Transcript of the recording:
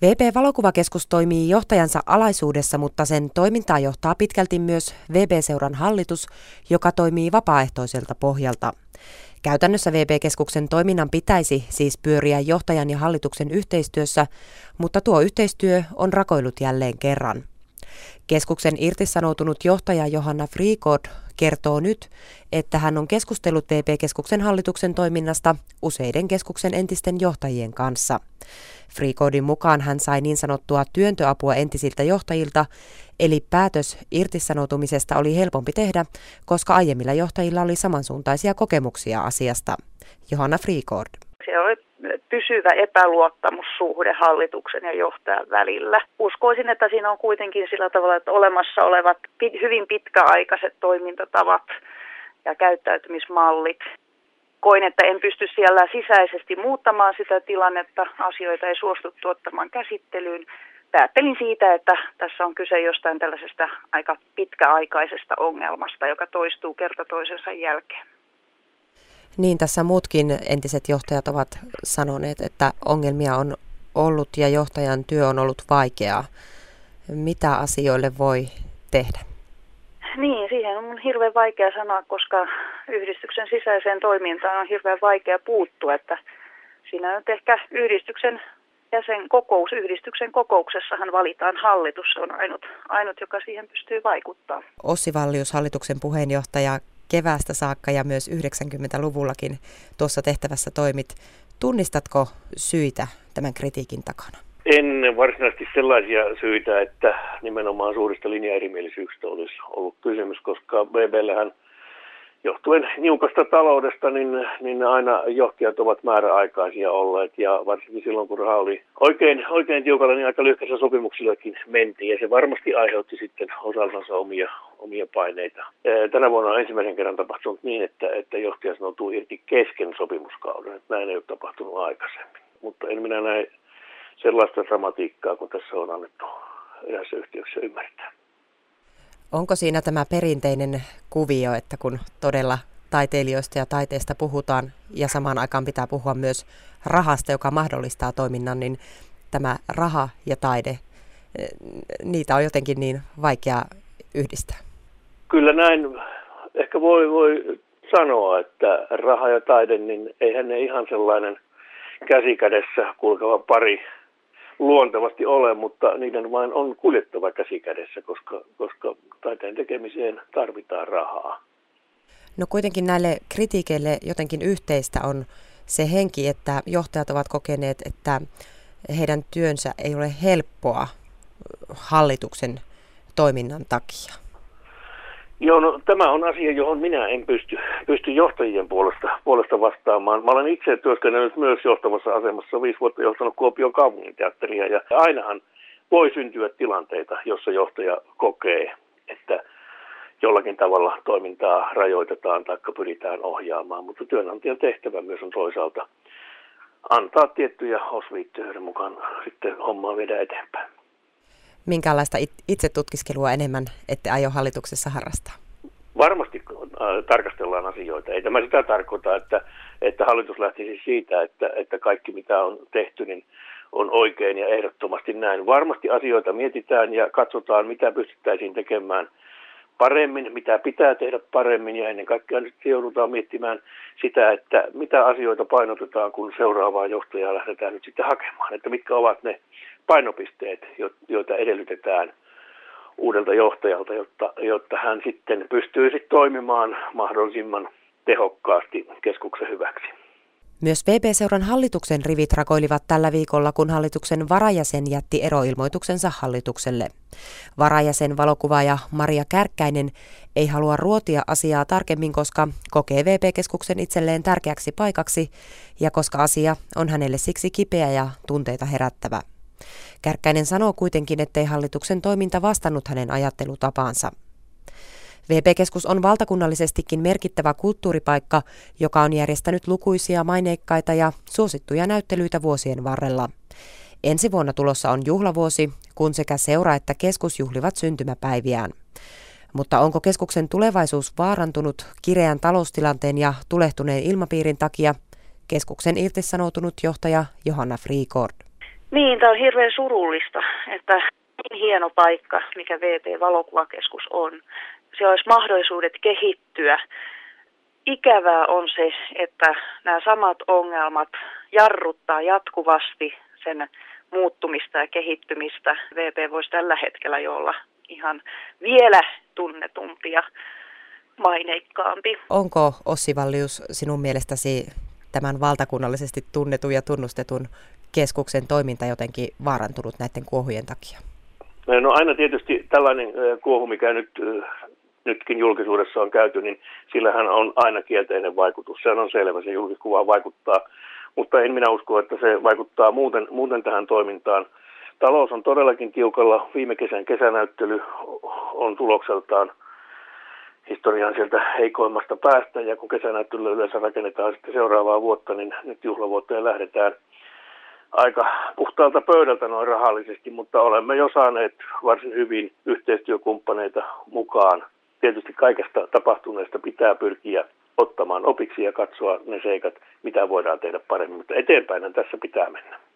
VP-valokuvakeskus toimii johtajansa alaisuudessa, mutta sen toimintaa johtaa pitkälti myös VP-seuran hallitus, joka toimii vapaaehtoiselta pohjalta. Käytännössä VP-keskuksen toiminnan pitäisi siis pyöriä johtajan ja hallituksen yhteistyössä, mutta tuo yhteistyö on rakoillut jälleen kerran. Keskuksen irtisanoutunut johtaja Johanna Frigård kertoo nyt, että hän on keskustellut VP-keskuksen hallituksen toiminnasta useiden keskuksen entisten johtajien kanssa. Frigårdin mukaan hän sai niin sanottua työntöapua entisiltä johtajilta, eli päätös irtisanoutumisesta oli helpompi tehdä, koska aiemmilla johtajilla oli samansuuntaisia kokemuksia asiasta. Johanna Frigård. Se oli pysyvä epäluottamussuhde hallituksen ja johtajan välillä. Uskoisin, että siinä on kuitenkin sillä tavalla, että olemassa olevat hyvin pitkäaikaiset toimintatavat ja käyttäytymismallit. Koin, että en pysty siellä sisäisesti muuttamaan sitä tilannetta, asioita ei suostuttu ottamaan käsittelyyn. Päättelin siitä, että tässä on kyse jostain tällaisesta aika pitkäaikaisesta ongelmasta, joka toistuu kerta toisensa jälkeen. Niin, tässä muutkin entiset johtajat ovat sanoneet, että ongelmia on ollut ja johtajan työ on ollut vaikeaa. Mitä asioille voi tehdä? Niin, siihen on hirveän vaikea sanoa, koska yhdistyksen sisäiseen toimintaan on hirveän vaikea puuttua. Että siinä nyt ehkä yhdistyksen kokouksessahan valitaan hallitus. Se on ainut, joka siihen pystyy vaikuttaa. Ossi Vallius, hallituksen puheenjohtaja, keväästä saakka ja myös 90-luvullakin tuossa tehtävässä toimit. Tunnistatko syitä tämän kritiikin takana? En varsinaisesti sellaisia syitä, että nimenomaan suurista linjaerimielisyyksistä olisi ollut kysymys, koska BB:llähän johtuen niukasta taloudesta, niin aina johtajat ovat määräaikaisia olleet ja varsinkin silloin, kun raha oli oikein tiukalla, niin aika lyhkäisellä sopimuksillakin mentiin ja se varmasti aiheutti sitten osaltansa omia paineita. Tänä vuonna on ensimmäisen kerran tapahtunut niin, että johtaja sanoutuu irti kesken sopimuskauden. Näin ei ole tapahtunut aikaisemmin, mutta en minä näe sellaista dramatiikkaa, kun tässä on annettu erässä yhtiössä ymmärtää. Onko siinä tämä perinteinen kuvio, että kun todella taiteilijoista ja taiteesta puhutaan ja samaan aikaan pitää puhua myös rahasta, joka mahdollistaa toiminnan, niin tämä raha ja taide, niitä on jotenkin niin vaikea yhdistää? Kyllä näin ehkä voi sanoa, että raha ja taide, niin eihän ne ihan sellainen käsikädessä kulkeva pari luontevasti ole, mutta niiden vain on kuljettava käsikädessä, koska taiteen tekemiseen tarvitaan rahaa. No kuitenkin näille kritiikeille jotenkin yhteistä on se henki, että johtajat ovat kokeneet, että heidän työnsä ei ole helppoa hallituksen toiminnan takia. Joo, no, tämä on asia, johon minä en pysty johtajien puolesta vastaamaan. Mä olen itse työskennellyt myös johtavassa asemassa, 5 vuotta johtanut Kuopion kaupunginteatteria ja ainahan voi syntyä tilanteita, jossa johtaja kokee, että jollakin tavalla toimintaa rajoitetaan tai pyritään ohjaamaan, mutta työnantajan tehtävä myös on toisaalta antaa tiettyjä osviittoja, joiden mukaan sitten hommaa viedä eteenpäin. Minkälaista itsetutkiskelua enemmän ette aio hallituksessa harrastaa? Varmasti tarkastellaan asioita. Ei tämä sitä tarkoita, että hallitus lähtisi siitä, että kaikki mitä on tehty niin on oikein ja ehdottomasti näin. Varmasti asioita mietitään ja katsotaan, mitä pystyttäisiin tekemään paremmin, mitä pitää tehdä paremmin ja ennen kaikkea nyt joudutaan miettimään sitä, että mitä asioita painotetaan, kun seuraavaa johtajaa lähdetään nyt sitten hakemaan. Että mitkä ovat ne painopisteet, joita edellytetään uudelta johtajalta, jotta hän sitten pystyisi toimimaan mahdollisimman tehokkaasti keskuksen hyväksi. Myös VP-seuran hallituksen rivit rakoilivat tällä viikolla, kun hallituksen varajäsen jätti eroilmoituksensa hallitukselle. Varajäsen valokuvaaja Maria Kärkkäinen ei halua ruotia asiaa tarkemmin, koska kokee VP-keskuksen itselleen tärkeäksi paikaksi ja koska asia on hänelle siksi kipeä ja tunteita herättävä. Kärkkäinen sanoo kuitenkin, ettei hallituksen toiminta vastannut hänen ajattelutapaansa. VP-keskus on valtakunnallisestikin merkittävä kulttuuripaikka, joka on järjestänyt lukuisia maineikkaita ja suosittuja näyttelyitä vuosien varrella. Ensi vuonna tulossa on juhlavuosi, kun sekä seura että keskus juhlivat syntymäpäiviään. Mutta onko keskuksen tulevaisuus vaarantunut kireän taloustilanteen ja tulehtuneen ilmapiirin takia? Keskuksen irtisanoutunut johtaja Johanna Frigård. Niin, tämä on hirveän surullista, että niin hieno paikka, mikä VP-valokuvakeskus on. Se olisi mahdollisuudet kehittyä. Ikävää on se, että nämä samat ongelmat jarruttaa jatkuvasti sen muuttumista ja kehittymistä. VP voisi tällä hetkellä jo olla ihan vielä tunnetumpi ja maineikkaampi. Onko Ossi Wallius sinun mielestäsi tämän valtakunnallisesti tunnetun ja tunnustetun keskuksen toiminta jotenkin vaarantunut näiden kuohujen takia? No aina tietysti tällainen kuohu, mikä nytkin julkisuudessa on käyty, niin sillähän on aina kielteinen vaikutus. Se on selvä, se julkiskuva vaikuttaa, mutta en minä usko, että se vaikuttaa muuten tähän toimintaan. Talous on todellakin tiukalla. Viime kesän kesänäyttely on tulokseltaan historian sieltä heikoimmasta päästä, ja kun kesänäyttelyllä yleensä rakennetaan sitten seuraavaa vuotta, niin nyt juhlavuoteen lähdetään aika puhtaalta pöydältä noin rahallisesti, mutta olemme jo saaneet varsin hyvin yhteistyökumppaneita mukaan. Tietysti kaikesta tapahtuneesta pitää pyrkiä ottamaan opiksi ja katsoa ne seikat, mitä voidaan tehdä paremmin, mutta eteenpäin tässä pitää mennä.